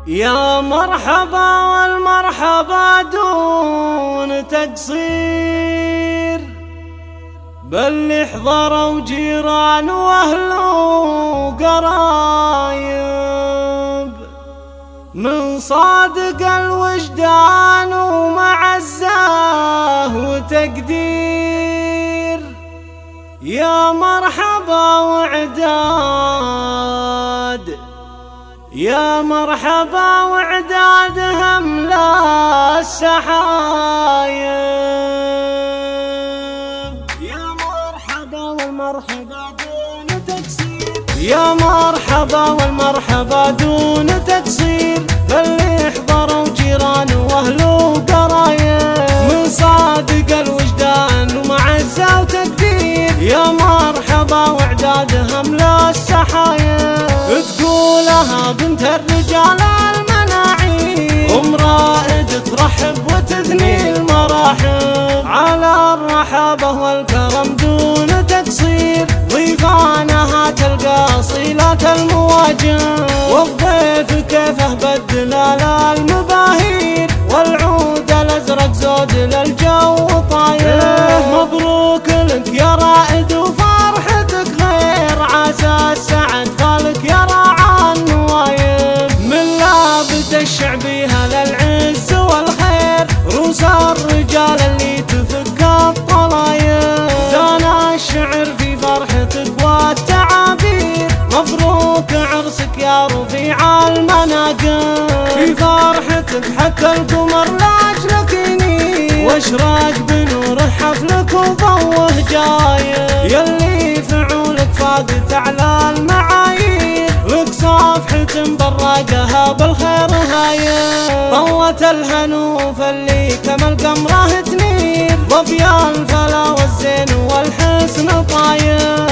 يا مرحبا والمرحبا دون تقصير، باللي حضروا جيران واهل وقرايب، من صادق الوجدان ومعزة وتقدير. يا مرحبا وعداد، يا مرحبا وعداد هملا السحايب. يا مرحبا والمرحبا دون تقصير، يا مرحبا والمرحبا دون تقصير، باللي حضروا جيران واهل وقرايب، من صادق الوجدان ومعزة وتقدير. يا مرحبا وعداد هملا السحايب، تقولها بنت الرجال المناعيب، ام رائد ترحب وتثني المراحب، على الرحابة والكرم دون تقصير. ضيفانها تلقى صيلات المواجب، والضيف كيفه بالدلال المباهير، والعود الازرق زود للجو طاير. مبروك لك يا رائد وفرحتك غير، عسى السعد خالك يا راعى النوايب، من لابد الشعبيها للعز والخير، روس الرجال اللي تفك الطلايب. دانا الشعر في فرحتك والتعابير، مبروك عرسك يا رفيع المناقب، في فرحتك حكى القمر لاجلك ينير، واشراق بنور حفلك وضوه جايب، يلي فعولك فاقت على المعايير، لك صفحة براقها بالخير هايب. طوت الهنوف اللي كما القمره تنير، ظبيان الفلا والزين والحسن طاير.